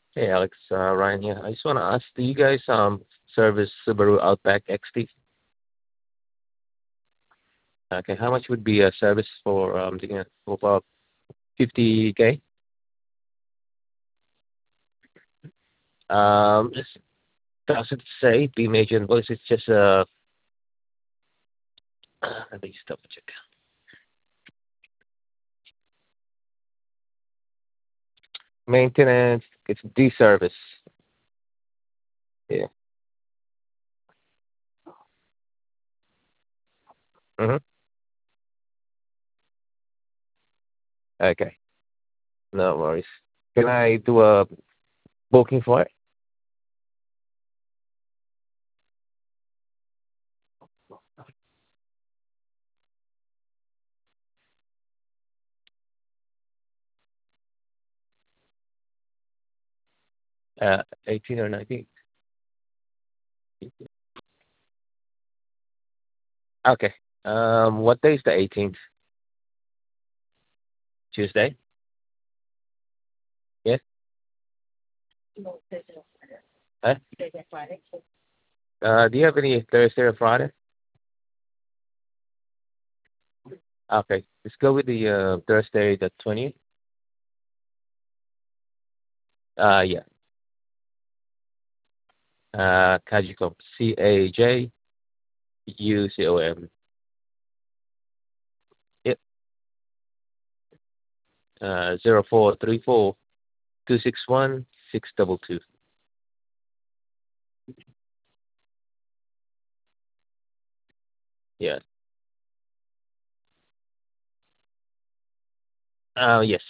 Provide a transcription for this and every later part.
Hey Alex, Ryan here. I just want to ask, do you guys service Subaru Outback XT? Okay, how much would be a service for for about 50K? It doesn't say the major invoice. It's just let me just double check. Maintenance. It's D service. Yeah. Mm-hmm. Okay. No worries. Can I do a booking for it? 18 or 19? Okay. What day is the 18th? Tuesday? Yes. Huh? Do you have any Thursday or Friday? Okay, let's go with the Thursday the 20th. Yeah. Kajicom. Cajucom. Yep. 0434 261 622. Yeah. Yes.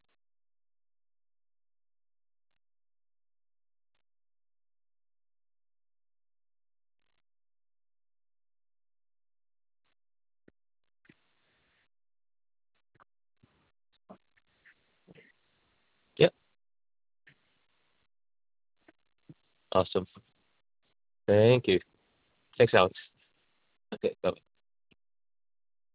Yep. Awesome. Thank you. Thanks, Alex. Okay. Bye.